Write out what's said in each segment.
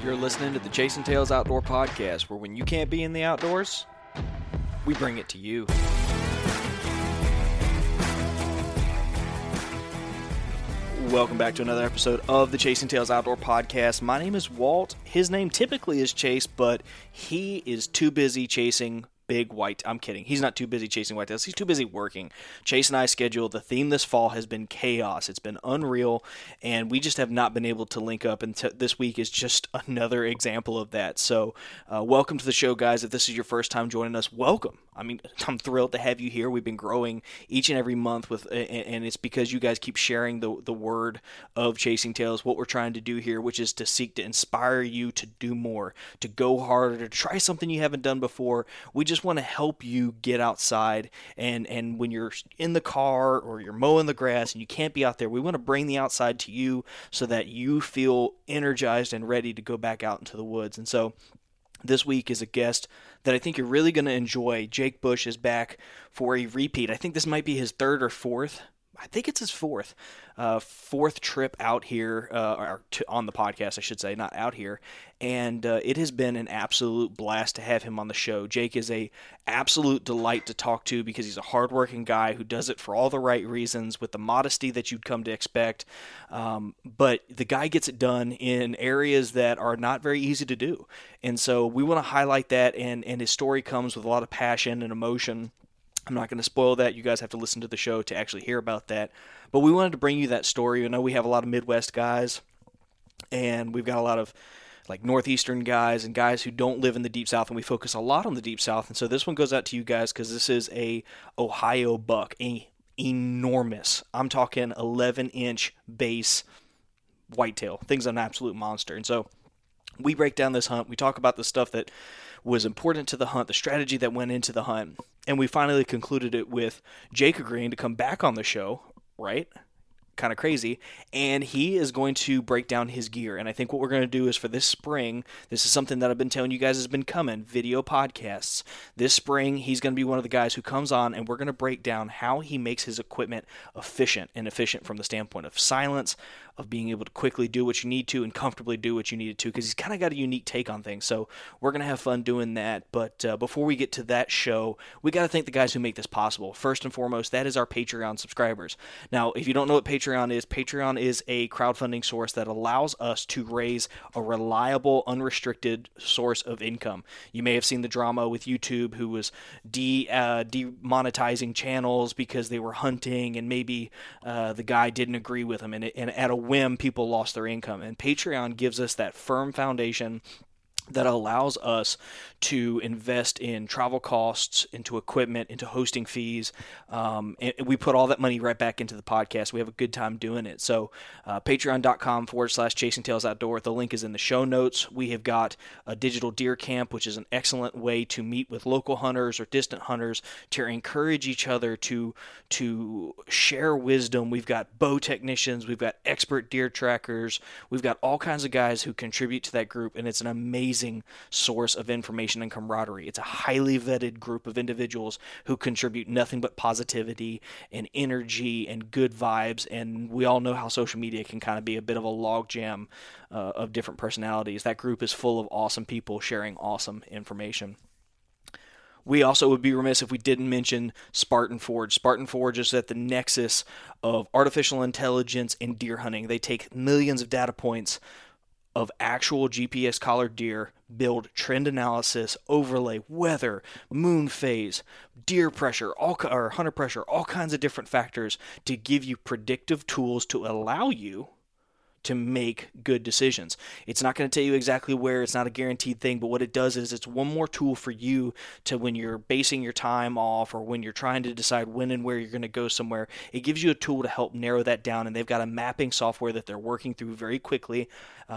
You're listening to the Chasing Tails Outdoor Podcast, where when you can't be in the outdoors, we bring it to you. Welcome back to another episode of the Chasing Tails Outdoor Podcast. My name is Walt. His name typically is Chase, but he is too busy chasing big white. I'm kidding. He's not too busy chasing whitetails. He's too busy working. Chase and I scheduled. The theme this fall has been chaos. It's been unreal, and we just have not been able to link up. And this week is just another example of that. So, welcome to the show, guys. If this is your first time joining us, welcome. I mean, I'm thrilled to have you here. We've been growing each and every month and it's because you guys keep sharing the word of Chasing Tails, what we're trying to do here, which is to seek to inspire you to do more, to go harder, to try something you haven't done before. We just want to help you get outside, and when you're in the car or you're mowing the grass and you can't be out there, we want to bring the outside to you so that you feel energized and ready to go back out into the woods. And so this week is a guest that I think you're really going to enjoy. Jake Bush is back for a repeat. I think this might be his third or fourth. I think it's his fourth trip out here, on the podcast, I should say, not out here. And it has been an absolute blast to have him on the show. Jake is a absolute delight to talk to because he's a hardworking guy who does it for all the right reasons with the modesty that you'd come to expect. But the guy gets it done in areas that are not very easy to do. And so we want to highlight that, and his story comes with a lot of passion and emotion. I'm not going to spoil that. You guys have to listen to the show to actually hear about that. But we wanted to bring you that story. I know we have a lot of Midwest guys, and we've got a lot of like Northeastern guys and guys who don't live in the Deep South, and we focus a lot on the Deep South. And so this one goes out to you guys because this is a Ohio buck, enormous. I'm talking 11-inch base whitetail. Thing's an absolute monster. And so we break down this hunt. We talk about the stuff that was important to the hunt, the strategy that went into the hunt, and we finally concluded it with Jake agreeing to come back on the show, right? Kind of crazy. And he is going to break down his gear. And I think what we're going to do is for this spring, this is something that I've been telling you guys has been coming, video podcasts. This spring, he's going to be one of the guys who comes on, and we're going to break down how he makes his equipment efficient from the standpoint of silence, of being able to quickly do what you need to and comfortably do what you needed to, because he's kind of got a unique take on things. So we're going to have fun doing that. But before we get to that show, we got to thank the guys who make this possible. First and foremost, that is our Patreon subscribers. Now, if you don't know what Patreon is a crowdfunding source that allows us to raise a reliable, unrestricted source of income. You may have seen the drama with YouTube, who was demonetizing channels because they were hunting, and maybe the guy didn't agree with them, and at a whim, people lost their income. And Patreon gives us that firm foundation that allows us to invest in travel costs, into equipment, into hosting fees. And we put all that money right back into the podcast. We have a good time doing it. So patreon.com/Chasing Tails Outdoor. The link is in the show notes. We have got a digital deer camp, which is an excellent way to meet with local hunters or distant hunters, to encourage each other to share wisdom. We've got bow technicians. We've got expert deer trackers. We've got all kinds of guys who contribute to that group, and it's an amazing source of information and camaraderie. It's a highly vetted group of individuals who contribute nothing but positivity and energy and good vibes, and we all know how social media can kind of be a bit of a logjam of different personalities. That group is full of awesome people sharing awesome information. We also would be remiss if we didn't mention Spartan Forge. Spartan Forge is at the nexus of artificial intelligence and deer hunting. They take millions of data points of actual GPS collared deer, build trend analysis, overlay weather, moon phase, deer pressure, or hunter pressure, all kinds of different factors to give you predictive tools to allow you to make good decisions. It's not going to tell you exactly where. It's not a guaranteed thing, but what it does is it's one more tool for you to, when you're basing your time off or when you're trying to decide when and where you're going to go somewhere, it gives you a tool to help narrow that down. And they've got a mapping software that they're working through very quickly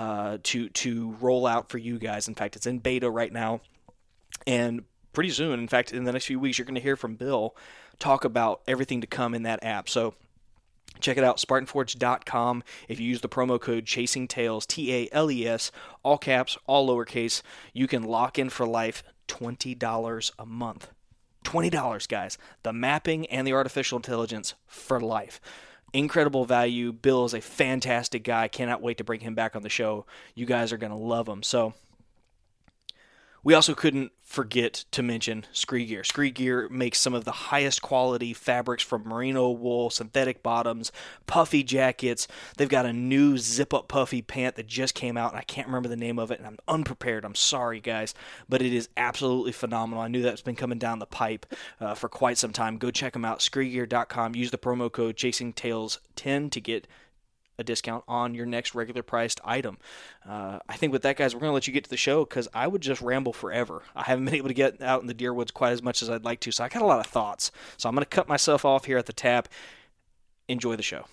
to roll out for you guys. In fact, it's in beta right now, and pretty soon, in fact, in the next few weeks, you're going to hear from Bill talk about everything to come in that app. So check it out, SpartanForge.com. If you use the promo code Chasing Tails, TALES, all caps, all lowercase, you can lock in for life $20 a month. $20, guys. The mapping and the artificial intelligence for life. incredible value. Bill is a fantastic guy. Cannot wait to bring him back on the show. You guys are going to love him. So we also couldn't forget to mention Scree Gear. Scree Gear makes some of the highest quality fabrics from merino wool, synthetic bottoms, puffy jackets. They've got a new zip-up puffy pant that just came out, and I can't remember the name of it, and I'm unprepared. I'm sorry, guys, but it is absolutely phenomenal. I knew that's been coming down the pipe for quite some time. Go check them out, screegear.com. Use the promo code ChasingTails10 to get a discount on your next regular priced item. I think with that, guys, we're going to let you get to the show because I would just ramble forever. I haven't been able to get out in the deer woods quite as much as I'd like to, so I got a lot of thoughts. So I'm going to cut myself off here at the tap. Enjoy the show.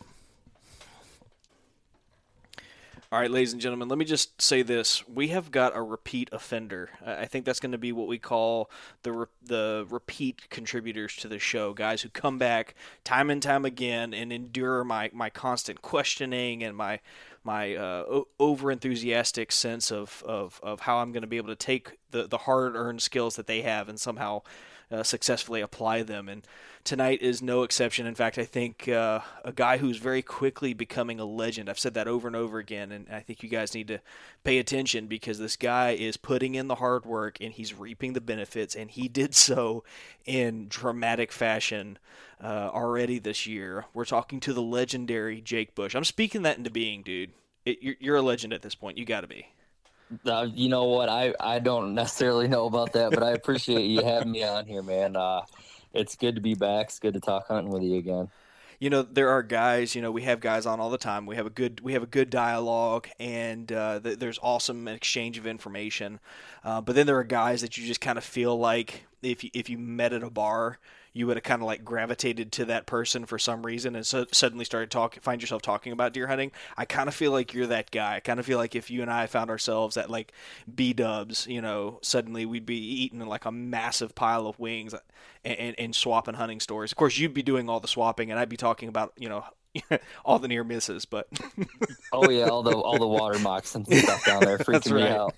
All right, ladies and gentlemen, let me just say this. We have got a repeat offender. I think that's going to be what we call the repeat contributors to the show, guys who come back time and time again and endure my constant questioning and my over-enthusiastic sense of how I'm going to be able to take the hard-earned skills that they have and somehow successfully apply them. And tonight is no exception. In fact, I think a guy who's very quickly becoming a legend. I've said that over and over again, and I think you guys need to pay attention because this guy is putting in the hard work and he's reaping the benefits, and he did so in dramatic fashion already this year. We're talking to the legendary Jake Bush. I'm speaking that into being, dude. You're a legend at this point. You got to be. You know what? I don't necessarily know about that, but I appreciate you having me on here, man. It's good to be back. It's good to talk hunting with you again. You know, there are guys. You know, we have guys on all the time. We have a good dialogue, and there's awesome exchange of information. But then there are guys that you just kind of feel like if you met at a bar, you would have kind of like gravitated to that person for some reason, and so suddenly find yourself talking about deer hunting. I kind of feel like you're that guy. I kind of feel like if you and I found ourselves at like B-dubs, you know, suddenly we'd be eating like a massive pile of wings and swapping hunting stories. Of course, you'd be doing all the swapping, and I'd be talking about, you know, all the near misses. But oh yeah, all the water moccasin stuff down there freaking me out.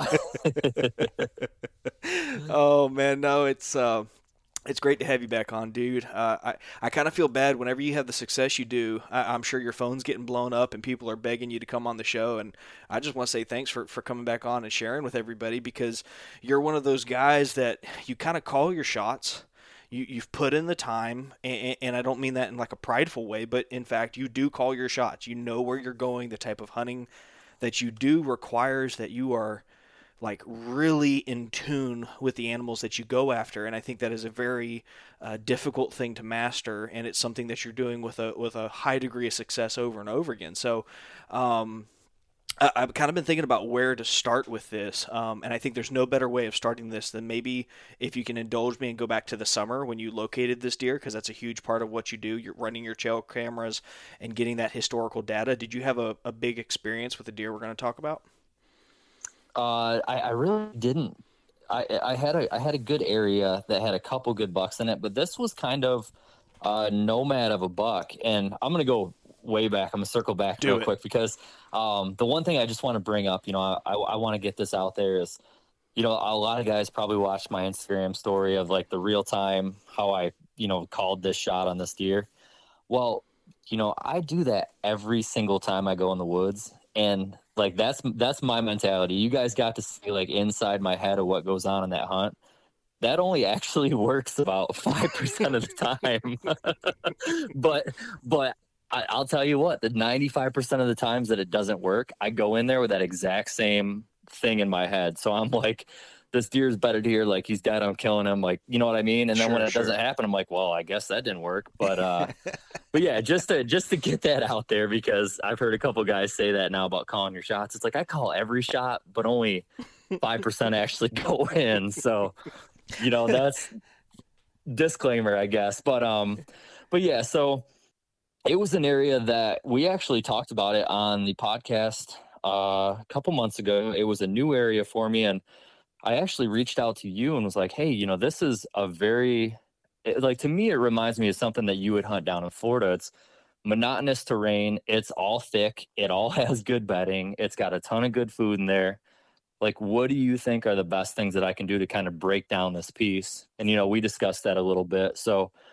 Oh man, no, it's great to have you back on, dude. I kind of feel bad whenever you have the success you do. I'm sure your phone's getting blown up and people are begging you to come on the show. And I just want to say thanks for coming back on and sharing with everybody, because you're one of those guys that you kind of call your shots. You've put in the time, and I don't mean that in like a prideful way, but in fact, you do call your shots. You know where you're going. The type of hunting that you do requires that you are like really in tune with the animals that you go after, and I think that is a very difficult thing to master, and it's something that you're doing with a high degree of success over and over again. So I've kind of been thinking about where to start with this, and I think there's no better way of starting this than maybe if you can indulge me and go back to the summer when you located this deer, because that's a huge part of what you do. You're running your trail cameras and getting that historical data. Did you have a big experience with the deer we're going to talk about? I really didn't. I had a good area that had a couple good bucks in it, but this was kind of a nomad of a buck. And I'm going to go way back. I'm going to circle back real quick because the one thing I just want to bring up, you know, I want to get this out there is, you know, a lot of guys probably watched my Instagram story of like the real time, how I, you know, called this shot on this deer. Well, you know, I do that every single time I go in the woods. And like, that's my mentality. You guys got to see like inside my head of what goes on in that hunt. That only actually works about 5% of the time. but I'll tell you what, the 95% of the times that it doesn't work, I go in there with that exact same thing in my head. So I'm like, this deer's better deer. Like, he's dead. I'm killing him. Like, you know what I mean? And then when it doesn't happen, I'm like, well, I guess that didn't work. But, but yeah, just to get that out there, because I've heard a couple guys say that now about calling your shots. It's like, I call every shot, but only 5% actually go in. So, you know, that's disclaimer, I guess. But yeah, so it was an area that we actually talked about it on the podcast a couple months ago. It was a new area for me, and I actually reached out to you and was like, hey, you know, this is like, to me, it reminds me of something that you would hunt down in Florida. It's monotonous terrain. It's all thick. It all has good bedding. It's got a ton of good food in there. Like, what do you think are the best things that I can do to kind of break down this piece? And, you know, we discussed that a little bit. So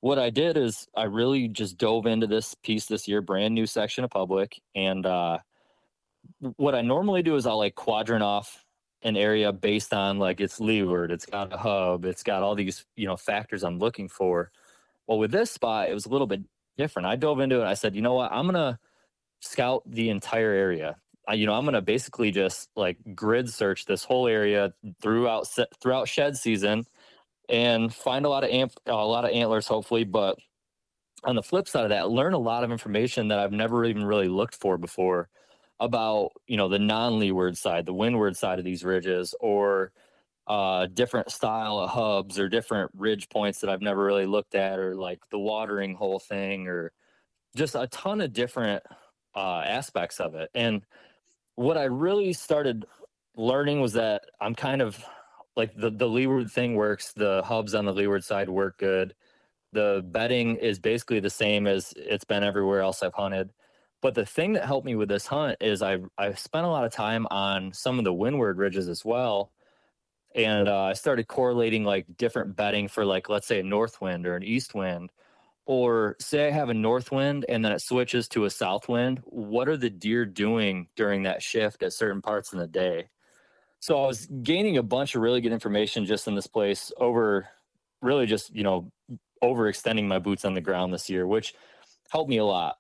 what I did is I really just dove into this piece this year, brand new section of public. And what I normally do is I'll like quadrant off an area based on like its leeward, it's got a hub, it's got all these, factors I'm looking for. Well, with this spot, it was a little bit different. I dove into it. I said, you know what? I'm going to scout the entire area. I'm going to basically just like grid search this whole area throughout shed season and find a lot of antlers, hopefully. But on the flip side of that, learn a lot of information that I've never even really looked for before about, the non-leeward side, the windward side of these ridges, or different style of hubs or different ridge points that I've never really looked at, or like the watering hole thing, or just a ton of different aspects of it. And what I really started learning was that I'm kind of like the leeward thing works. The hubs on the leeward side work good. The bedding is basically the same as it's been everywhere else I've hunted. But the thing that helped me with this hunt is I've spent a lot of time on some of the windward ridges as well. And I started correlating like different bedding for like, let's say a north wind or an east wind, or say I have a north wind and then it switches to a south wind. What are the deer doing during that shift at certain parts in the day? So I was gaining a bunch of really good information just in this place over really just, overextending my boots on the ground this year, which helped me a lot.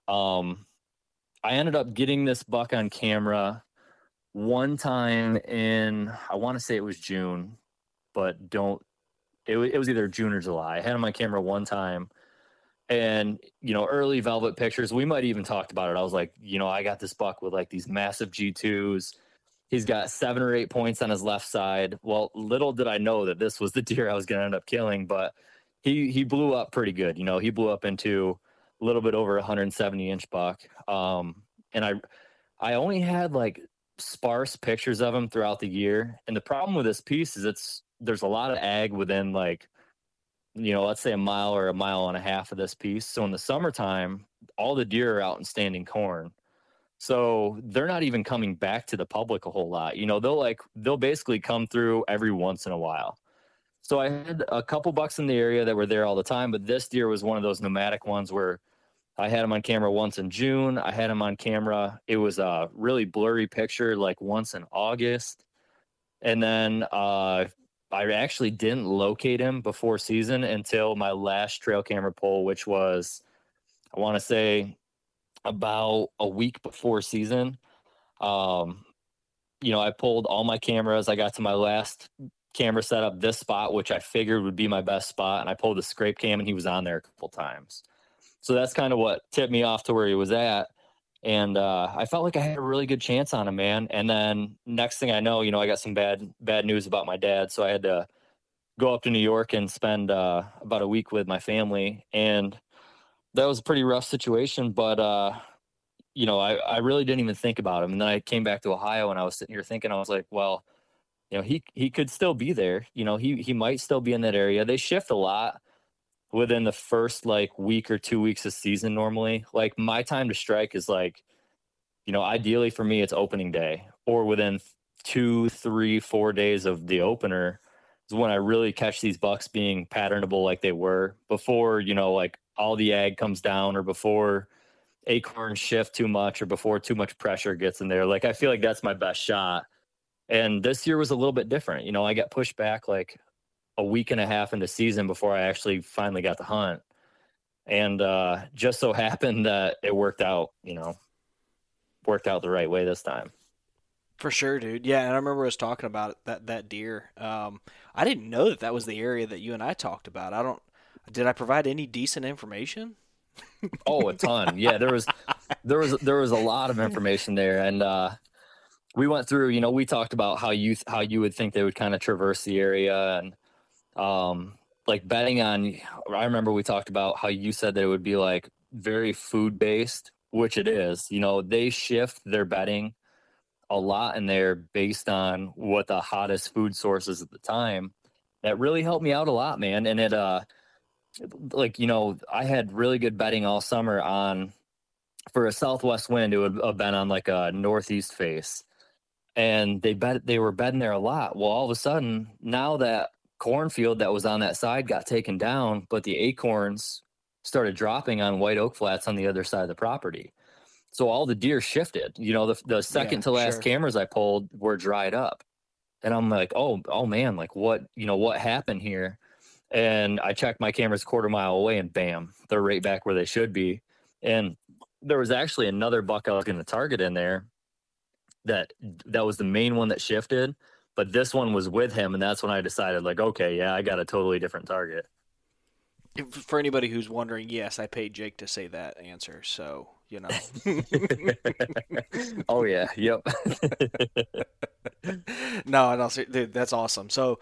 I ended up getting this buck on camera one time in, I want to say it was June, but it was either June or July. I had him on camera one time, and, early velvet pictures, we might even talked about it. I was like, I got this buck with like these massive G2s. He's got 7 or 8 points on his left side. Well, little did I know that this was the deer I was going to end up killing, but he blew up pretty good. He blew up into a little bit over 170-inch buck. And I only had like sparse pictures of him throughout the year. And the problem with this piece is there's a lot of ag within like, let's say a mile or a mile and a half of this piece. So in the summertime, all the deer are out in standing corn. So they're not even coming back to the public a whole lot. They'll basically come through every once in a while. So I had a couple bucks in the area that were there all the time, but this deer was one of those nomadic ones where I had him on camera once in June. I had him on camera. It was a really blurry picture, like once in August. And then I actually didn't locate him before season until my last trail camera pull, which was, I want to say, about a week before season. I pulled all my cameras. I got to my last camera setup, this spot, which I figured would be my best spot. And I pulled the scrape cam and he was on there a couple times. So that's kind of what tipped me off to where he was at. And I felt like I had a really good chance on him, man. And then next thing I know, I got some bad news about my dad. So I had to go up to New York and spend about a week with my family. And that was a pretty rough situation. But, I really didn't even think about him. And then I came back to Ohio and I was sitting here thinking, I was like, well, he could still be there. He might still be in that area. They shift a lot within the first like week or 2 weeks of season normally. Like my time to strike is like, ideally for me, it's opening day or within 2, 3, 4 days of the opener is when I really catch these bucks being patternable like they were before, like all the ag comes down or before acorns shift too much or before too much pressure gets in there. Like I feel like that's my best shot. And this year was a little bit different. I got pushed back like a week and a half into season before I actually finally got to hunt. And just so happened that it worked out the right way this time. For sure, dude. Yeah, and I remember us talking about that deer. I didn't know that was the area that you and I talked about. Did I provide any decent information? Oh, a ton. Yeah, there was a lot of information there. And we went through, we talked about how you would think they would kind of traverse the area, and like betting on, I remember we talked about how you said that it would be like very food based, which it is. They shift their bedding a lot in there based on what the hottest food source is at the time. That really helped me out a lot, man. And it I had really good bedding all summer on, for a southwest wind, it would have been on like a northeast face. And they were bedding there a lot. Well, all of a sudden, now that cornfield that was on that side got taken down, but the acorns started dropping on white oak flats on the other side of the property. So all the deer shifted. The second to last cameras I pulled were dried up. And I'm like, oh man, like what happened here? And I checked my cameras a quarter mile away, and bam, they're right back where they should be. And there was actually another buck I was going to target in there that was the main one that shifted, but this one was with him, and that's when I decided, like, okay, yeah, I got a totally different target. For anybody who's wondering, yes, I paid Jake to say that answer, so Oh yeah, yep. No, dude, that's awesome. So,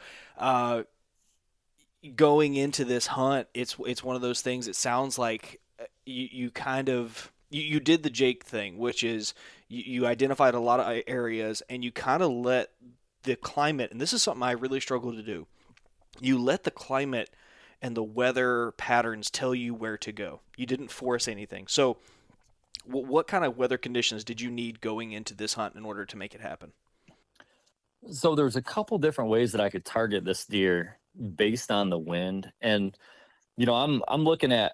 going into this hunt, it's one of those things. It sounds like you kind of you did the Jake thing, which is you identified a lot of areas and you kind of let the climate, and this is something I really struggle to do. You let the climate and the weather patterns tell you where to go. You didn't force anything. So, what kind of weather conditions did you need going into this hunt in order to make it happen? So there's a couple different ways that I could target this deer based on the wind, and I'm looking at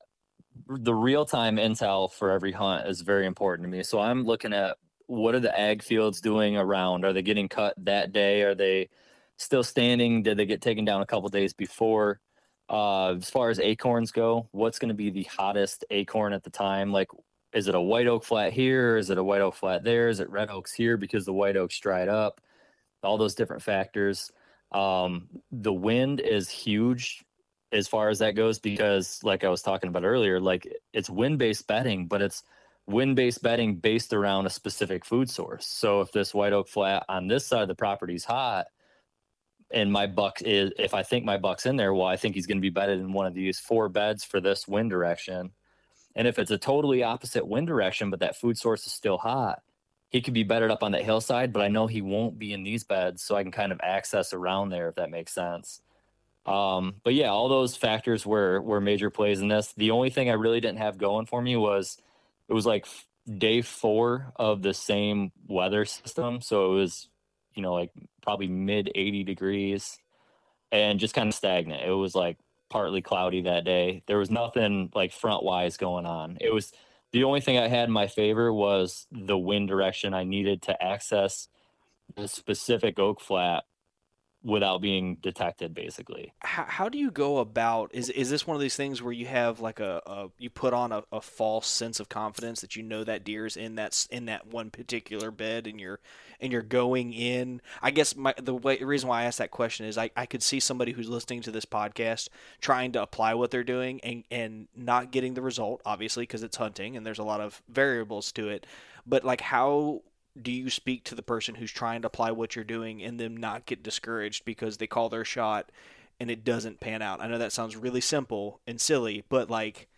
the real-time intel for every hunt is very important to me. So I'm looking at what are the ag fields doing around? Are they getting cut that day? Are they still standing? Did they get taken down a couple days before? As far as acorns go, what's going to be the hottest acorn at the time? Like, is it a white oak flat here? Is it a white oak flat there? Is it red oaks here because the white oaks dried up? All those different factors. The wind is huge as far as that goes, because like I was talking about earlier, like it's wind-based bedding, but it's wind-based bedding based around a specific food source. So if this white oak flat on this side of the property is hot, and if I think my buck's in there, well, I think he's going to be bedded in one of these 4 beds for this wind direction. And if it's a totally opposite wind direction, but that food source is still hot, he could be bedded up on that hillside, but I know he won't be in these beds, so I can kind of access around there, if that makes sense. But yeah, all those factors were major plays in this. The only thing I really didn't have going for me was it was like day 4 of the same weather system. So it was, like probably mid 80 degrees and just kind of stagnant. It was like partly cloudy that day. There was nothing like front wise going on. It was the only thing I had in my favor was the wind direction I needed to access the specific oak flat without being detected, basically. How do you go about, is this one of these things where you have like you put on a false sense of confidence that that deer's in that one particular bed, and you're going in? I guess the reason why I asked that question is I could see somebody who's listening to this podcast trying to apply what they're doing and not getting the result, obviously, because it's hunting and there's a lot of variables to it. But like, how do you speak to the person who's trying to apply what you're doing and them not get discouraged because they call their shot and it doesn't pan out? I know that sounds really simple and silly, but like,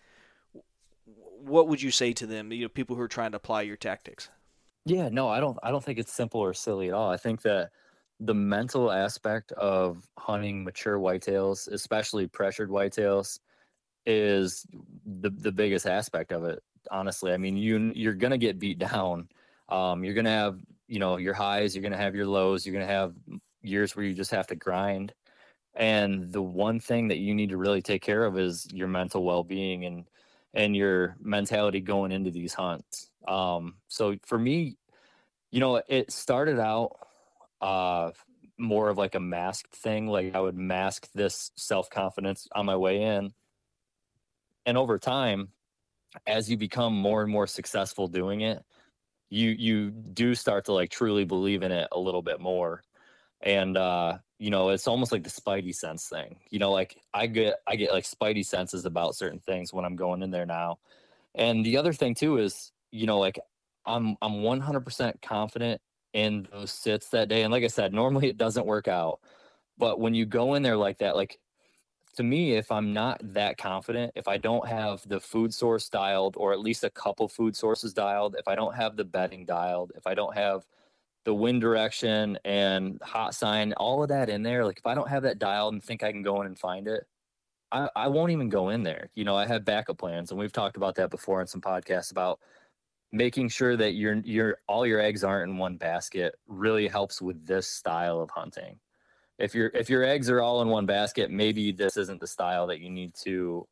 what would you say to them, people who are trying to apply your tactics? Yeah, no, I don't think it's simple or silly at all. I think that the mental aspect of hunting mature whitetails, especially pressured whitetails, is the biggest aspect of it. Honestly, I mean, you're gonna get beat down. You're going to have, your highs, you're going to have your lows, you're going to have years where you just have to grind. And the one thing that you need to really take care of is your mental well-being and your mentality going into these hunts. So for me, it started out more of like a masked thing. Like I would mask this self-confidence on my way in. And over time, as you become more and more successful doing it, you do start to like truly believe in it a little bit more. And it's almost like the spidey sense thing. Like I get like spidey senses about certain things when I'm going in there now. And the other thing too is, like I'm 100% confident in those sits that day. And like I said, normally it doesn't work out, but when you go in there like that, like to me, if I'm not that confident, if I don't have the food source dialed, or at least a couple food sources dialed, if I don't have the bedding dialed, if I don't have the wind direction and hot sign, all of that in there, like if I don't have that dialed and think I can go in and find it, I won't even go in there. I have backup plans, and we've talked about that before in some podcasts about making sure that all your eggs aren't in one basket really helps with this style of hunting. If your eggs are all in one basket, maybe this isn't the style that you need to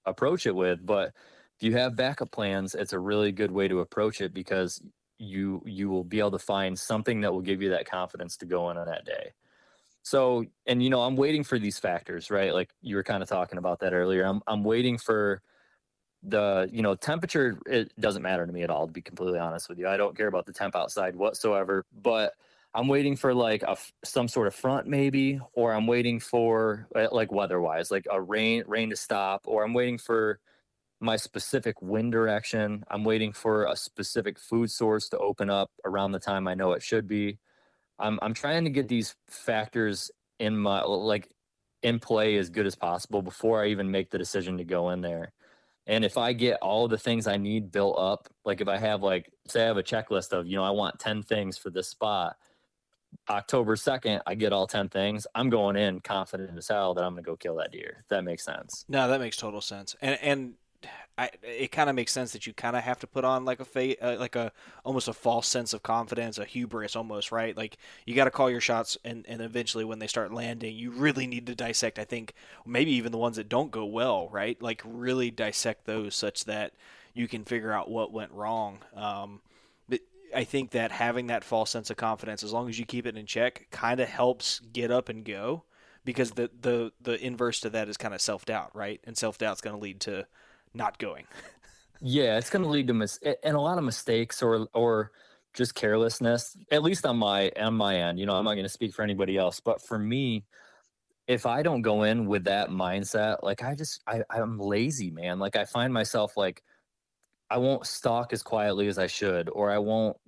approach it with. But if you have backup plans, it's a really good way to approach it, because you will be able to find something that will give you that confidence to go in on that day. So, and I'm waiting for these factors, right? Like you were kind of talking about that earlier. I'm waiting for the temperature. It doesn't matter to me at all, to be completely honest with you. I don't care about the temp outside whatsoever. But I'm waiting for like some sort of front maybe, or I'm waiting for like weather-wise, like a rain to stop, or I'm waiting for my specific wind direction. I'm waiting for a specific food source to open up around the time I know it should be. I'm trying to get these factors in play as good as possible before I even make the decision to go in there. And if I get all the things I need built up, like if I have say I have a checklist of, I want 10 things for this spot, October 2nd, I get all 10 things. I'm going in confident as hell that I'm going to go kill that deer. If that makes sense. No, that makes total sense. And it kind of makes sense that you kind of have to put on like almost a false sense of confidence, a hubris almost, right? Like you got to call your shots, and eventually when they start landing, you really need to dissect, I think, maybe even the ones that don't go well, right? Like really dissect those such that you can figure out what went wrong. But I think that having that false sense of confidence, as long as you keep it in check, kind of helps get up and go, because the inverse to that is kind of self-doubt, right? And self-doubt's going to lead to not going. Yeah, it's going to lead to and a lot of mistakes or just carelessness, at least on my end. I'm not going to speak for anybody else, but for me, if I don't go in with that mindset, like I'm lazy, man. Like I find myself like I won't stalk as quietly as I should, or I won't,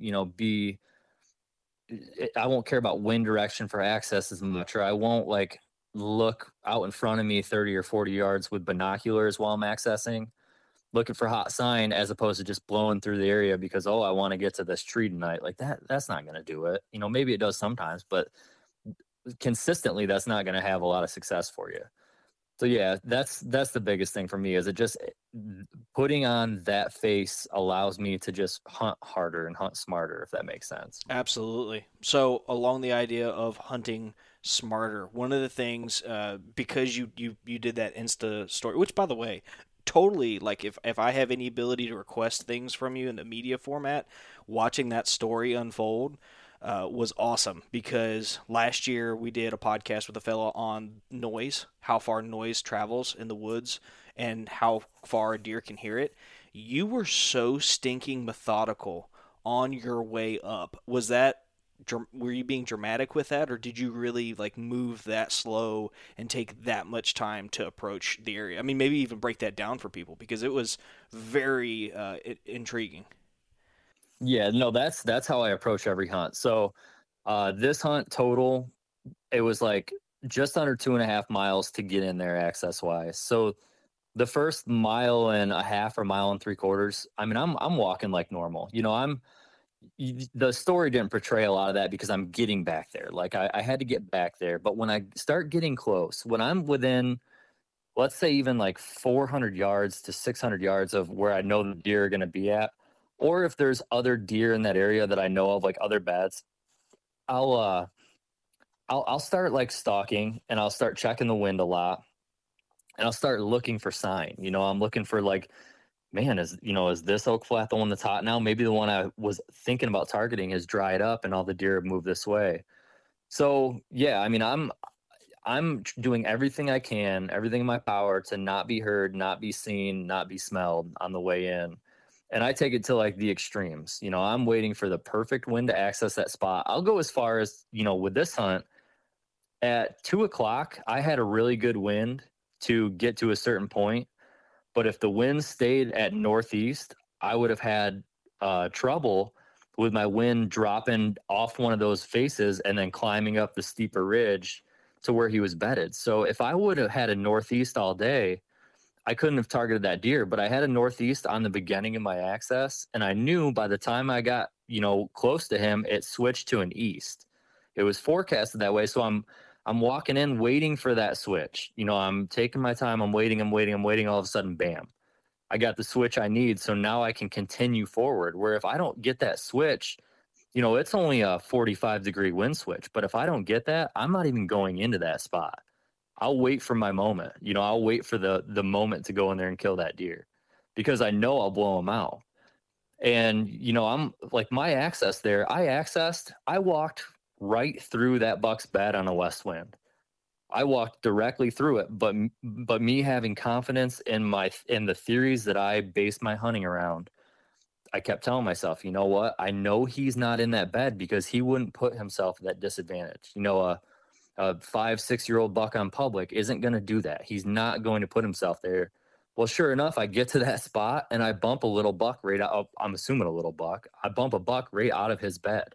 I won't care about wind direction for access as much, or I won't like look out in front of me 30 or 40 yards with binoculars while I'm accessing, looking for hot sign, as opposed to just blowing through the area because, I want to get to this tree tonight. Like that's not going to do it. Maybe it does sometimes, but consistently that's not going to have a lot of success for you. So yeah, that's the biggest thing for me, is it just putting on that face allows me to just hunt harder and hunt smarter, if that makes sense. Absolutely. So along the idea of hunting smarter, one of the things, because you did that Insta story, which by the way, totally, like if I have any ability to request things from you in the media format, watching that story unfold was awesome, because last year we did a podcast with a fellow on noise, how far noise travels in the woods and how far a deer can hear it. You were so stinking methodical on your way up. Were you being dramatic with that, or did you really like move that slow and take that much time to approach the area? I mean, maybe even break that down for people, because it was very intriguing. Yeah, no, that's how I approach every hunt. So this hunt total, it was like just under 2.5 miles to get in there access wise. So the first 1.5 miles or 1.75 miles, I mean, I'm walking like normal. The story didn't portray a lot of that because I'm getting back there. Like I had to get back there. But when I start getting close, when I'm within, let's say even like 400 yards to 600 yards of where I know the deer are going to be at, or if there's other deer in that area that I know of, like other beds, I'll start like stalking, and I'll start checking the wind a lot, and I'll start looking for sign. I'm looking for like, man, is this oak flat the one that's hot now? Maybe the one I was thinking about targeting has dried up and all the deer have moved this way. So yeah, I mean, I'm doing everything I can, everything in my power to not be heard, not be seen, not be smelled on the way in. And I take it to like the extremes. I'm waiting for the perfect wind to access that spot. I'll go as far as, with this hunt at 2:00, I had a really good wind to get to a certain point. But if the wind stayed at northeast, I would have had trouble with my wind dropping off one of those faces and then climbing up the steeper ridge to where he was bedded. So if I would have had a northeast all day, I couldn't have targeted that deer. But I had a northeast on the beginning of my access, and I knew by the time I got, close to him, it switched to an east. It was forecasted that way. So I'm walking in, waiting for that switch. I'm taking my time. I'm waiting. All of a sudden, bam, I got the switch I need. So now I can continue forward. Where if I don't get that switch, it's only a 45-degree wind switch. But if I don't get that, I'm not even going into that spot. I'll wait for my moment. I'll wait for the moment to go in there and kill that deer because I know I'll blow him out. And, I'm like my access there, I walked right through that buck's bed on a west wind. I walked directly through it, but me having confidence in the theories that I based my hunting around, I kept telling myself, you know what? I know he's not in that bed because he wouldn't put himself at that disadvantage. A 5, 6 year old buck on public isn't going to do that. He's not going to put himself there. Well, sure enough, I get to that spot and I bump a little buck right out. I'm assuming a little buck. I bump a buck right out of his bed.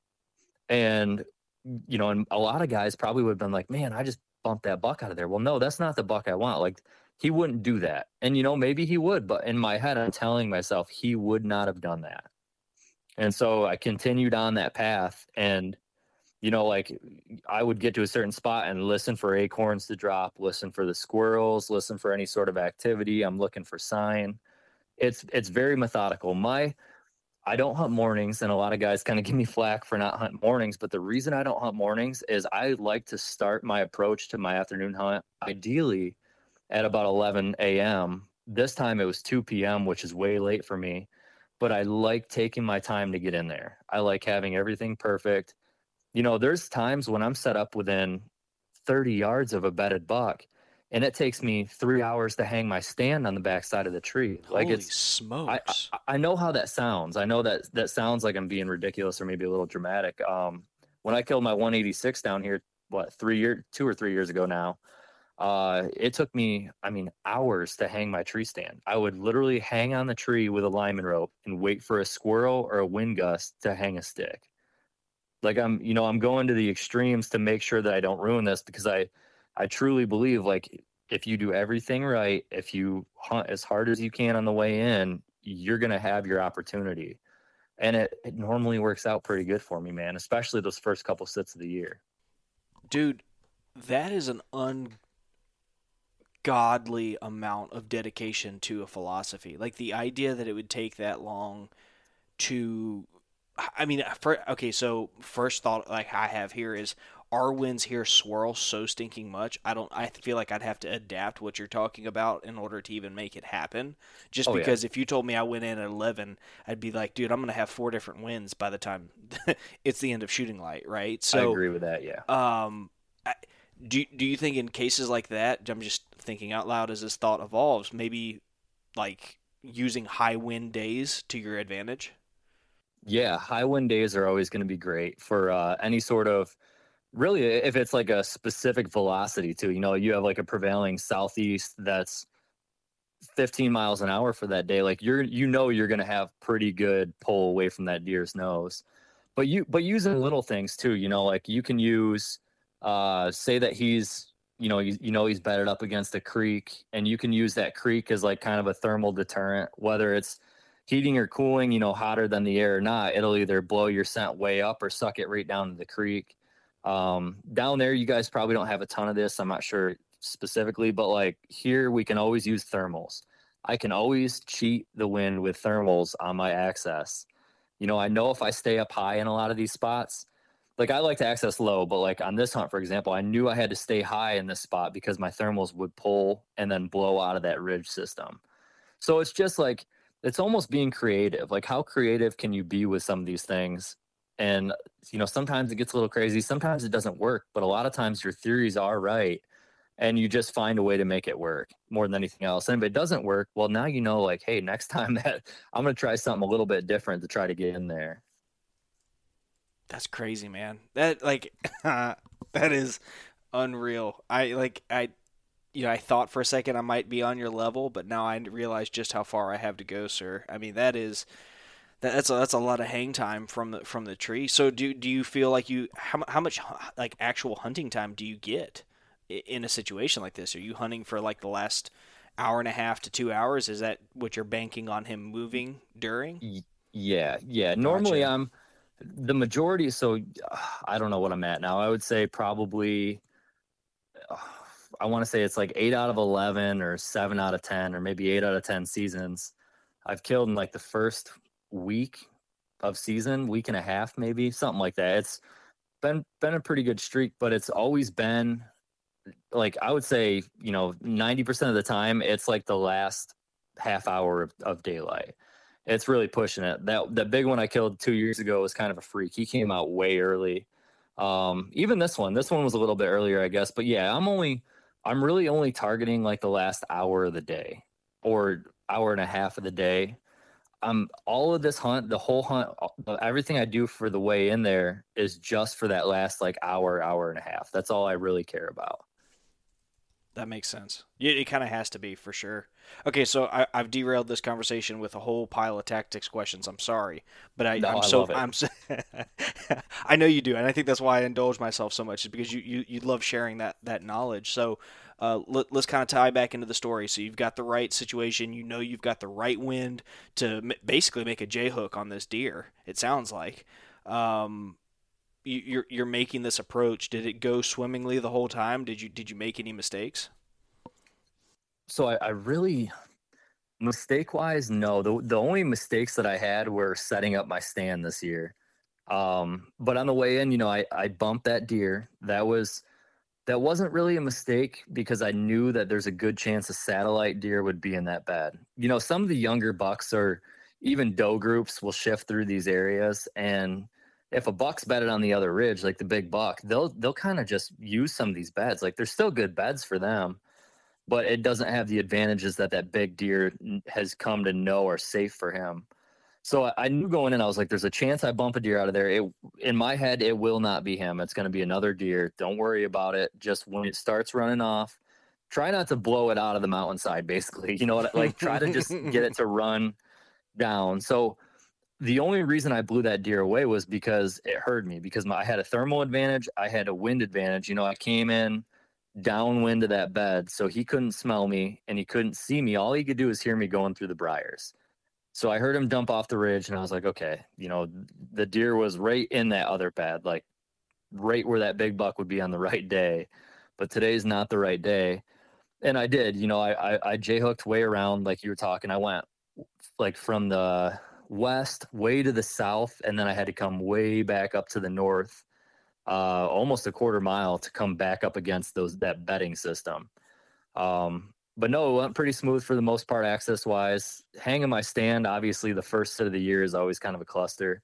And, and a lot of guys probably would have been like, man, I just bumped that buck out of there. Well, no, that's not the buck I want. Like, he wouldn't do that. And, maybe he would, but in my head, I'm telling myself he would not have done that. And so I continued on that path and, like I would get to a certain spot and listen for acorns to drop, listen for the squirrels, listen for any sort of activity. I'm looking for sign. It's very methodical. I don't hunt mornings, and a lot of guys kind of give me flack for not hunting mornings. But the reason I don't hunt mornings is I like to start my approach to my afternoon hunt, ideally at about 11 a.m. This time it was 2 p.m., which is way late for me. But I like taking my time to get in there. I like having everything perfect. There's times when I'm set up within 30 yards of a bedded buck, and it takes me 3 hours to hang my stand on the backside of the tree. Like Holy smokes. I know how that sounds. I know that sounds like I'm being ridiculous or maybe a little dramatic. When I killed my 186 down here, 2 or 3 years ago now, it took me, hours to hang my tree stand. I would literally hang on the tree with a lineman rope and wait for a squirrel or a wind gust to hang a stick. Like I'm going to the extremes to make sure that I don't ruin this because I truly believe like if you do everything right, if you hunt as hard as you can on the way in, you're going to have your opportunity. And it normally works out pretty good for me, man, especially those first couple sits of the year. Dude, that is an ungodly amount of dedication to a philosophy. Like the idea that it would take that long to so first thought like I have here is our winds here swirl so stinking much. I feel like I'd have to adapt what you're talking about in order to even make it happen. Just because if you told me I went in at 11, I'd be like, dude, I'm going to have 4 different winds by the time it's the end of shooting light, right? So I agree with that, yeah. Do you think in cases like that, I'm just thinking out loud as this thought evolves, maybe like using high wind days to your advantage? Yeah, high wind days are always going to be great for any sort of, really, if it's like a specific velocity too. You have like a prevailing southeast that's 15 miles an hour for that day. Like you're going to have pretty good pull away from that deer's nose. But using little things too. Like you can use, say that he's he's bedded up against a creek, and you can use that creek as like kind of a thermal deterrent, whether it's heating or cooling, hotter than the air or not. It'll either blow your scent way up or suck it right down to the creek. Down there, you guys probably don't have a ton of this. I'm not sure specifically, but like here we can always use thermals. I can always cheat the wind with thermals on my access. I know if I stay up high in a lot of these spots, like I like to access low, but like on this hunt, for example, I knew I had to stay high in this spot because my thermals would pull and then blow out of that ridge system. So it's just like, it's almost being creative. Like how creative can you be with some of these things? And, sometimes it gets a little crazy. Sometimes it doesn't work, but a lot of times your theories are right. And you just find a way to make it work more than anything else. And if it doesn't work, well, now like, hey, next time that I'm going to try something a little bit different to try to get in there. That's crazy, man. That like that is unreal. I thought for a second I might be on your level, but now I realize just how far I have to go, sir. I mean, that's a lot of hang time from the tree. So do you feel like how much like actual hunting time do you get in a situation like this? Are you hunting for like the last hour and a half to 2 hours? Is that what you're banking on him moving during? Yeah. Gotcha. Normally I'm the majority. So I don't know what I'm at now. I would say probably, I want to say it's like 8 out of 11 or 7 out of 10 or maybe 8 out of 10 seasons I've killed in like the first week of season, week and a half, maybe something like that. It's been a pretty good streak, but it's always been like I would say, 90% of the time it's like the last half hour of daylight. It's really pushing it. That big one I killed 2 years ago was kind of a freak. He came out way early. Even this one was a little bit earlier, I guess. But yeah, I'm really only targeting like the last hour of the day or hour and a half of the day. All of this hunt, the whole hunt, everything I do for the way in there is just for that last like hour and a half. That's all I really care about. That makes sense. It kind of has to be for sure. Okay, so I've derailed this conversation with a whole pile of tactics questions. I'm sorry, but I'm so, I know you do, and I think that's why I indulge myself so much is because you love sharing that knowledge. So let's kind of tie back into the story. So you've got the right situation. You've got the right wind to basically make a J hook on this deer. It sounds like. You're making this approach. Did it go swimmingly the whole time? Did you make any mistakes? So I really, mistake wise, no. The only mistakes that I had were setting up my stand this year. But on the way in, I bumped that deer. That wasn't really a mistake because I knew that there's a good chance a satellite deer would be in that bed. Some of the younger bucks or even doe groups will shift through these areas, and if a buck's bedded on the other ridge, like the big buck, they'll kind of just use some of these beds. Like they're still good beds for them, but it doesn't have the advantages that big deer has come to know are safe for him. So I knew going in, I was like, there's a chance I bump a deer out of there. In my head, it will not be him. It's going to be another deer. Don't worry about it. Just when it starts running off, try not to blow it out of the mountainside, basically. Like try to just get it to run down. So the only reason I blew that deer away was because it heard me, because I had a thermal advantage. I had a wind advantage. I came in downwind of that bed, so he couldn't smell me and he couldn't see me. All he could do is hear me going through the briars. So I heard him dump off the ridge and I was like, okay, the deer was right in that other bed, like right where that big buck would be on the right day. But today's not the right day. And I did, I J-hooked way around like you were talking. I went like from the west way to the south, and then I had to come way back up to the north, almost a quarter mile to come back up against that bedding system. But no, it went pretty smooth for the most part, access wise. Hanging my stand, obviously the first set of the year is always kind of a cluster.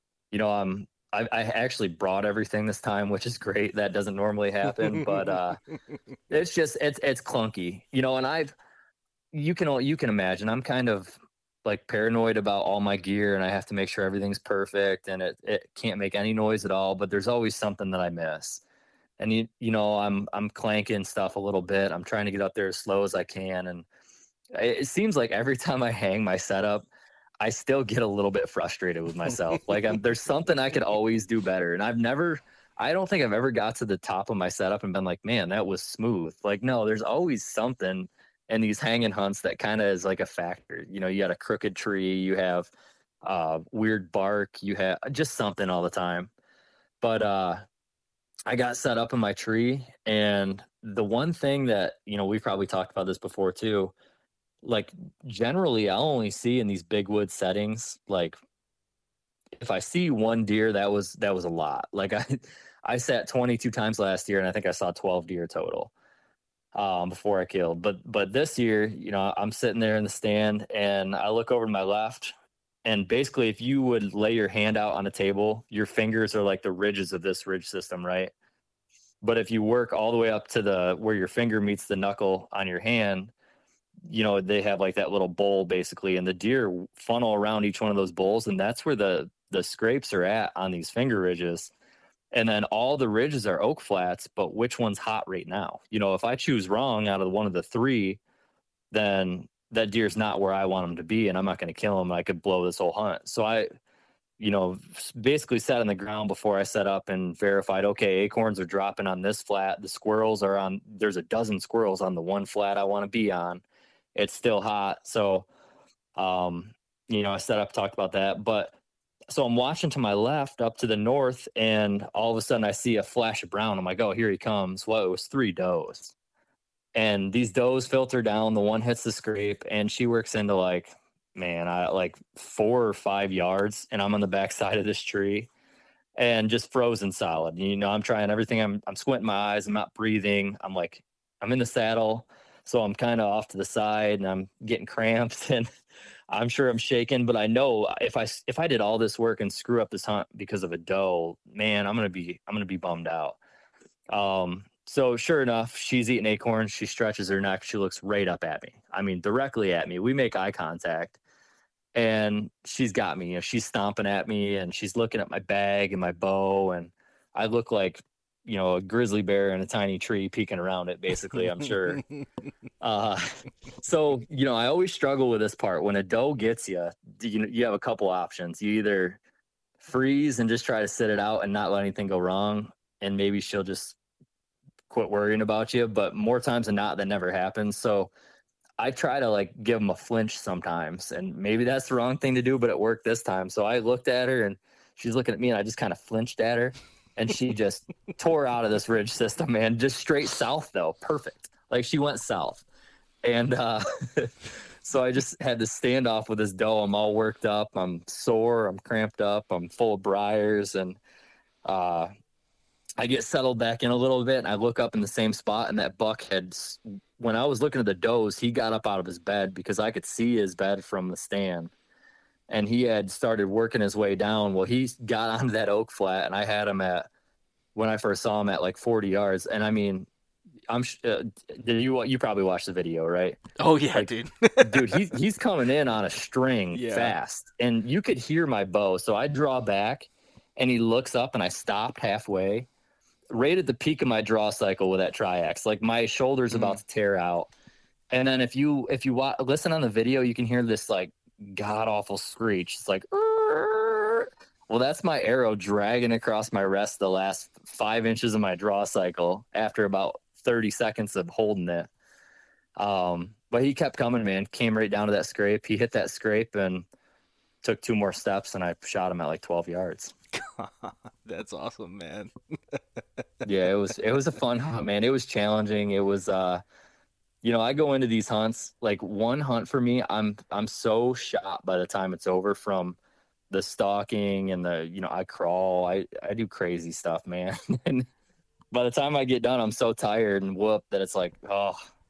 I actually brought everything this time, which is great. That doesn't normally happen, but it's clunky, and you can imagine I'm kind of like paranoid about all my gear, and I have to make sure everything's perfect and it can't make any noise at all, but there's always something that I miss. And I'm clanking stuff a little bit. I'm trying to get up there as slow as I can, and it seems like every time I hang my setup, I still get a little bit frustrated with myself. Like there's something I could always do better, and I don't think I've ever got to the top of my setup and been like, man, that was smooth. Like, no, there's always something in these hanging hunts that kind of is like a factor. You got a crooked tree, you have weird bark, you have just something all the time. But I got set up in my tree, and the one thing that, we've probably talked about this before too, like generally I'll only see in these big wood settings, like if I see one deer, that was a lot. Like I sat 22 times last year, and I think I saw 12 deer total before I killed. But this year, I'm sitting there in the stand, and I look over to my left, and basically if you would lay your hand out on a table, your fingers are like the ridges of this ridge system, right? But if you work all the way up to where your finger meets the knuckle on your hand, they have like that little bowl basically, and the deer funnel around each one of those bowls, and that's where the scrapes are at on these finger ridges. And then all the ridges are oak flats, but which one's hot right now? If I choose wrong out of one of the three, then that deer's not where I want him to be, and I'm not going to kill him. I could blow this whole hunt. So I, basically sat on the ground before I set up and verified, okay, acorns are dropping on this flat. The squirrels are there's a dozen squirrels on the one flat I want to be on. It's still hot. So, I set up, talked about that, but so I'm watching to my left up to the north, and all of a sudden I see a flash of brown. I'm like, oh, here he comes. Well, it was 3 does. And these does filter down. The one hits the scrape, and she works into like 4 or 5 yards, and I'm on the backside of this tree and just frozen solid. I'm trying everything. I'm squinting my eyes. I'm not breathing. I'm like I'm in the saddle, so I'm kind of off to the side and I'm getting cramps and I'm sure I'm shaking, but I know if I did all this work and screw up this hunt because of a doe, man, I'm gonna be bummed out. So sure enough, she's eating acorns. She stretches her neck. She looks right up at me. I mean, directly at me. We make eye contact, and she's got me. You know, she's stomping at me, and she's looking at my bag and my bow, and I look like, you know, a grizzly bear in a tiny tree peeking around it. Basically, I'm sure. Uh, so, you know, I always struggle with this part. When a doe gets you, you have a couple options. You either freeze and just try to sit it out and not let anything go wrong, and maybe she'll just quit worrying about you. But more times than not, that never happens. So I try to like give them a flinch sometimes, and maybe that's the wrong thing to do, but it worked this time. So I looked at her, and she's looking at me, and I just kind of flinched at her, and she just tore out of this ridge system, man. Just straight south, though. Perfect. Like, she went south. And so I just had this standoff with this doe. I'm all worked up. I'm sore. I'm cramped up. I'm full of briars. And I get settled back in a little bit, and I look up in the same spot, and that buck had, when I was looking at the does, he got up out of his bed because I could see his bed from the stand. And he had started working his way down. Well, he got onto that oak flat, and I had him when I first saw him at like 40 yards. And I mean, did you probably watched the video, right? Oh yeah, like, dude. Dude, he's coming in on a string fast, and you could hear my bow. So I draw back, and he looks up, and I stopped halfway, right at the peak of my draw cycle with that triax. Like, my shoulder's about to tear out. And then if you listen on the video, you can hear this like god awful screech. It's like, well, that's my arrow dragging across my rest the last 5 inches of my draw cycle after about 30 seconds of holding it. But he kept coming, man. Came right down to that scrape. He hit that scrape and took 2 more steps, and I shot him at like 12 yards. That's awesome, man. Yeah, it was a fun hunt, man. It was challenging. It was you know, I go into these hunts, like one hunt for me, I'm so shot by the time it's over from the stalking and the, you know, I crawl, I do crazy stuff, man. And by the time I get done, I'm so tired and whooped that it's like, oh.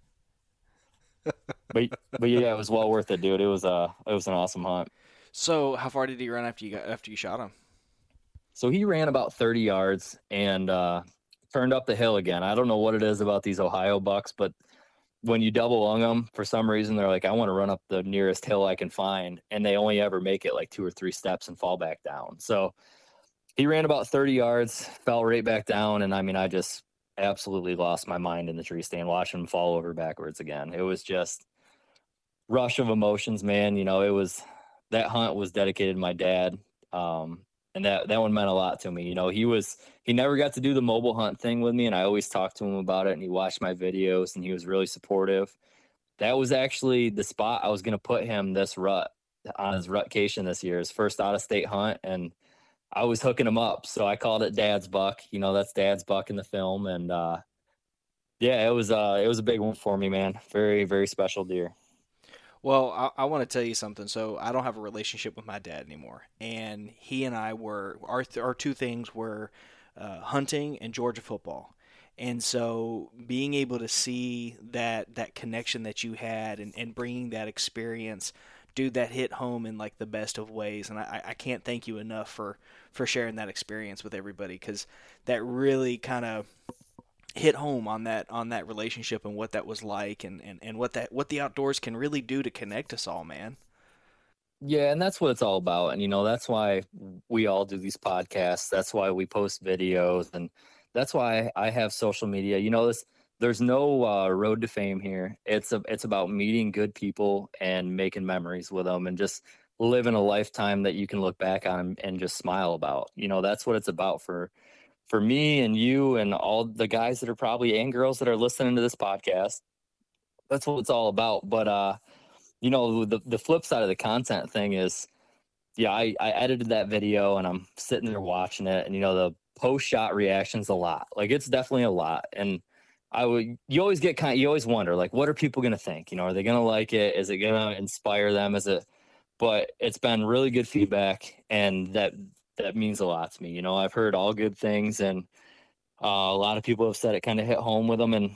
But yeah, it was well worth it, dude. It was an awesome hunt. So how far did he run after you shot him? So he ran about 30 yards and turned up the hill again. I don't know what it is about these Ohio bucks, but when you double lung them, for some reason, they're like, I want to run up the nearest hill I can find. And they only ever make it like 2 or 3 steps and fall back down. So he ran about 30 yards, fell right back down. And I mean, I just absolutely lost my mind in the tree stand, watching him fall over backwards again. It was just rush of emotions, man. You know, that hunt was dedicated to my dad. And that one meant a lot to me. You know, he never got to do the mobile hunt thing with me, and I always talked to him about it, and he watched my videos, and he was really supportive. That was actually the spot I was going to put him this rut, on his rutcation this year, his first out-of-state hunt, and I was hooking him up. So I called it Dad's Buck. You know, that's Dad's Buck in the film. And yeah, it was a big one for me, man. Very, very special deer. Well, I want to tell you something. So I don't have a relationship with my dad anymore, and he and I our 2 things were hunting and Georgia football. And so being able to see that connection that you had and bringing that experience, dude, that hit home in like the best of ways. And I can't thank you enough for sharing that experience with everybody, because that really kind of hit home on that relationship and what that was like, and what the outdoors can really do to connect us all, man. Yeah, and that's what it's all about. And, you know, that's why we all do these podcasts. That's why we post videos. And that's why I have social media. You know, there's no road to fame here. It's about meeting good people and making memories with them and just living a lifetime that you can look back on and just smile about. You know, that's what it's about for me and you and all the guys that are probably, and girls that are listening to this podcast. That's what it's all about. But, you know, the flip side of the content thing is, yeah, I edited that video and I'm sitting there watching it, and, you know, the post-shot reaction's a lot. Like, it's definitely a lot. And you always wonder, like, what are people going to think? You know, are they going to like it? Is it going to inspire them? But it's been really good feedback, and that means a lot to me. You know, I've heard all good things, and a lot of people have said it kind of hit home with them. And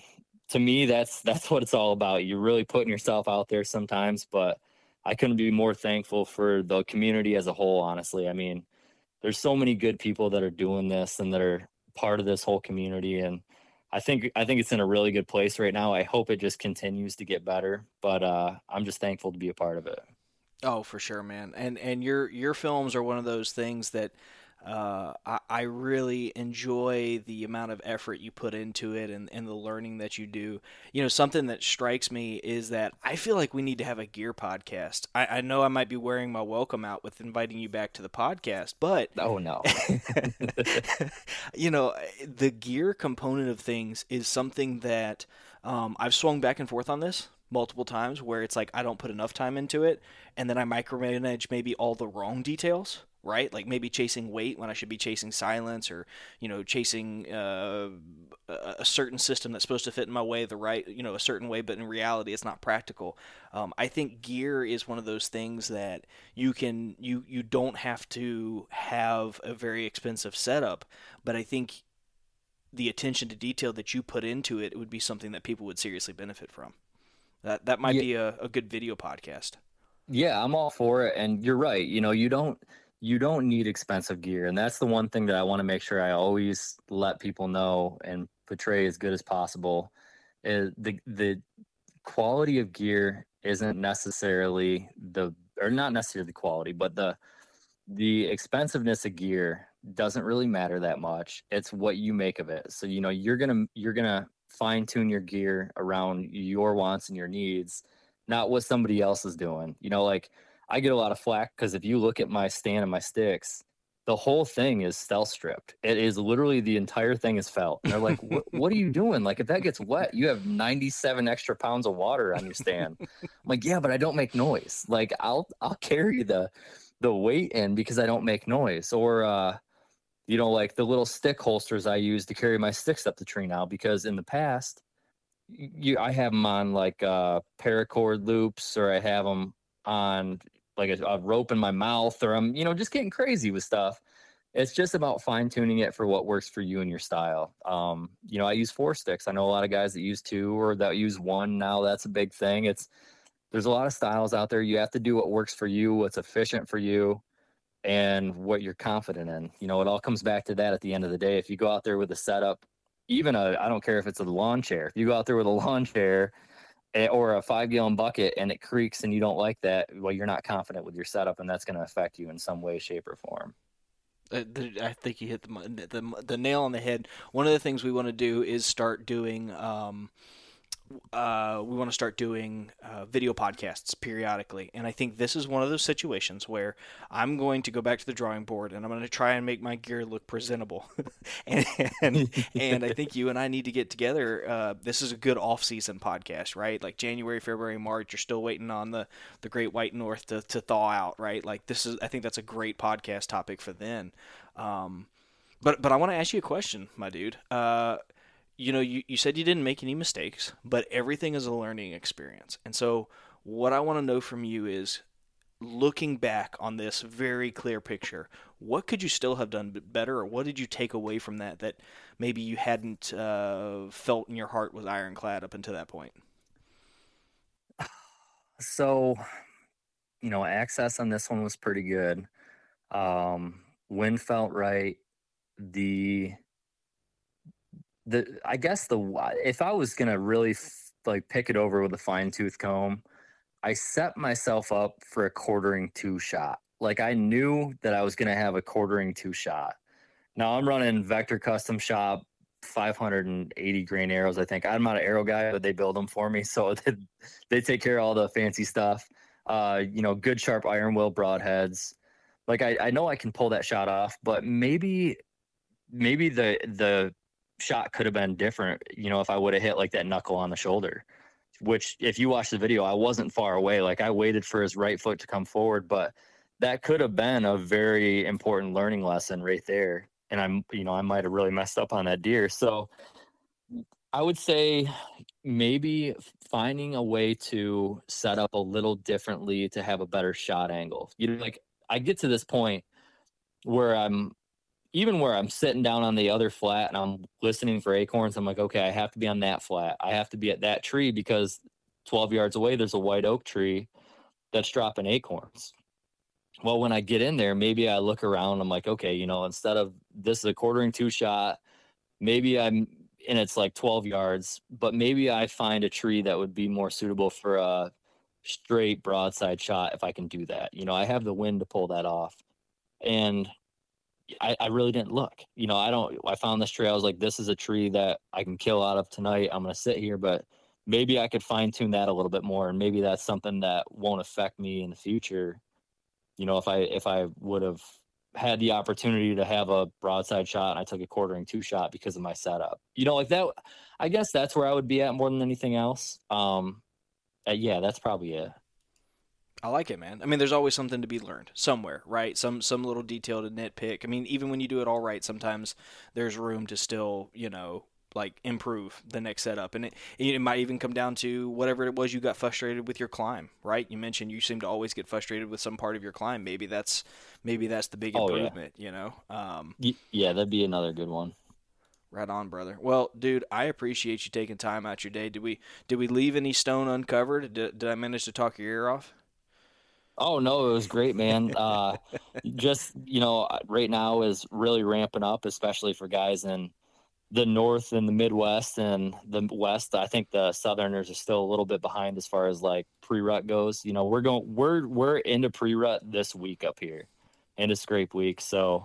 to me, that's what it's all about. You're really putting yourself out there sometimes, but I couldn't be more thankful for the community as a whole, honestly. I mean, there's so many good people that are doing this and that are part of this whole community. And I think it's in a really good place right now. I hope it just continues to get better, but I'm just thankful to be a part of it. Oh, for sure, man. And your films are one of those things that I really enjoy the amount of effort you put into it and the learning that you do. You know, something that strikes me is that I feel like we need to have a gear podcast. I know I might be wearing my welcome out with inviting you back to the podcast, but Oh no. you know, the gear component of things is something that I've swung back and forth on this multiple times where it's like I don't put enough time into it and then I micromanage maybe all the wrong details, right? Like maybe chasing weight when I should be chasing silence, or chasing a certain system that's supposed to fit in my way the right, a certain way, but in reality it's not practical. I think gear is one of those things that you don't have to have a very expensive setup, but I think the attention to detail that you put into it would be something that people would seriously benefit from. That might Yeah, be a good video podcast. yeah, I'm all for it. And you're right. You don't need expensive gear. And that's the one thing that I want to make sure I always let people know and portray as good as possible. Is the quality of gear isn't necessarily or not necessarily the quality, but the expensiveness of gear doesn't really matter that much. It's what you make of it. So you're gonna fine tune your gear around your wants and your needs, not what somebody else is doing. Like I get a lot of flack because if you look at my stand and my sticks, the whole thing is stealth stripped. It is literally the entire thing is felt. And they're like, what are you doing? Like if that gets wet, you have 97 extra pounds of water on your stand. I'm like, yeah, but I don't make noise. Like I'll carry the weight in because I don't make noise. Or like the little stick holsters I use to carry my sticks up the tree now, because in the past I have them on like paracord loops, or I have them on like a rope in my mouth, or I'm just getting crazy with stuff. It's just about fine tuning it for what works for you and your style. I use 4 sticks. I know a lot of guys that use 2 or that use 1 now. That's a big thing. There's a lot of styles out there. You have to do what works for you, what's efficient for you, and what you're confident in. It all comes back to that at the end of the day. If you go out there with a setup, I don't care if it's a lawn chair. If you go out there with a lawn chair or a 5-gallon bucket and it creaks and you don't like that, well, you're not confident with your setup, and that's going to affect you in some way, shape, or form. I think you hit the nail on the head. One of the things we want to do is start doing video podcasts periodically, and I think this is one of those situations where I'm going to go back to the drawing board and I'm going to try and make my gear look presentable. and and I think you and I need to get together. This is a good off-season podcast, right? Like January, February, March. You're still waiting on the Great White North to thaw out, right? Like I think that's a great podcast topic for then. But I want to ask you a question, my dude. You said you didn't make any mistakes, but everything is a learning experience. And so what I want to know from you is, looking back on this very clear picture, what could you still have done better, or what did you take away from that maybe you hadn't felt in your heart was ironclad up until that point? So, access on this one was pretty good. Wind felt right. I guess if I was gonna really like pick it over with a fine tooth comb, I set myself up for a quartering 2 shot. Like I knew that I was gonna have a quartering 2 shot. Now I'm running Vector Custom Shop 580 grain arrows. I think I'm not an arrow guy, but they build them for me, so they take care of all the fancy stuff. Good sharp iron will broadheads. Like I know I can pull that shot off, but maybe the shot could have been different, if I would have hit like that knuckle on the shoulder, which if you watch the video, I wasn't far away. Like I waited for his right foot to come forward, but that could have been a very important learning lesson right there. And I might have really messed up on that deer. So I would say maybe finding a way to set up a little differently to have a better shot angle. Like I get to this point where even where I'm sitting down on the other flat and I'm listening for acorns, I'm like, okay, I have to be on that flat. I have to be at that tree because 12 yards away, there's a white oak tree that's dropping acorns. Well, when I get in there, maybe I look around, I'm like, okay, instead of this is a quartering two shot, maybe and it's like 12 yards, but maybe I find a tree that would be more suitable for a straight broadside shot if I can do that. I have the wind to pull that off. And I really didn't look. I found this tree. I was like, this is a tree that I can kill out of tonight. I'm going to sit here, but maybe I could fine tune that a little bit more. And maybe that's something that won't affect me in the future. If I would have had the opportunity to have a broadside shot and I took a quartering two shot because of my setup, like that, I guess that's where I would be at more than anything else. Yeah, that's probably it. I like it, man. I mean, there's always something to be learned somewhere, right? Some little detail to nitpick. I mean, even when you do it all right, sometimes there's room to still, like improve the next setup. And it might even come down to whatever it was you got frustrated with your climb, right? You mentioned you seem to always get frustrated with some part of your climb. Maybe that's the big improvement, Yeah, that'd be another good one. Right on, brother. Well, dude, I appreciate you taking time out your day. Did we leave any stone uncovered? Did I manage to talk your ear off? Oh no, it was great, man. Just right now is really ramping up, especially for guys in the North and the Midwest and the West. I think the Southerners are still a little bit behind as far as like pre-rut goes. We're into pre-rut this week up here, into scrape week. So,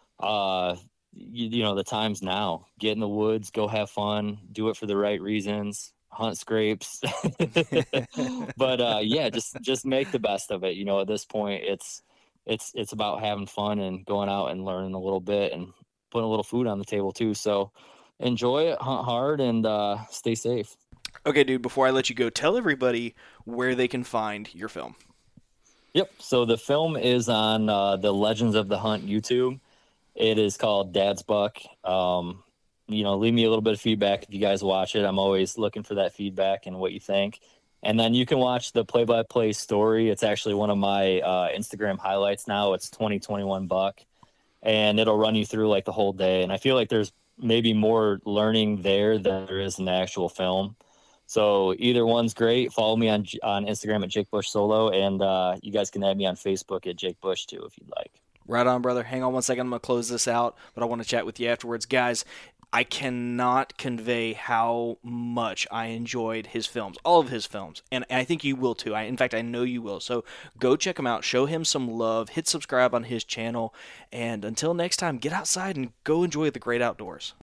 the time's now. Get in the woods, go have fun, do it for the right reasons. Hunt scrapes. But yeah, just make the best of it. At this point it's about having fun and going out and learning a little bit and putting a little food on the table too. So enjoy it, hunt hard, and stay safe. Okay, dude, before I let you go, tell everybody where they can find your film. Yep, so the film is on the Legends of the Hunt YouTube. It is called Dad's Buck. Leave me a little bit of feedback if you guys watch it. I'm always looking for that feedback and what you think. And then you can watch the play-by-play story. It's actually one of my Instagram highlights now. It's 2021 buck, and it'll run you through like the whole day. And I feel like there's maybe more learning there than there is in the actual film. So either one's great. Follow me on Instagram at Jake Bush Solo, and you guys can add me on Facebook at Jake Bush too if you'd like. Right on, brother. Hang on one second. I'm going to close this out, but I want to chat with you afterwards. Guys, I cannot convey how much I enjoyed his films, all of his films, and I think you will too. In fact, I know you will. So go check him out, show him some love, hit subscribe on his channel, and until next time, get outside and go enjoy the great outdoors.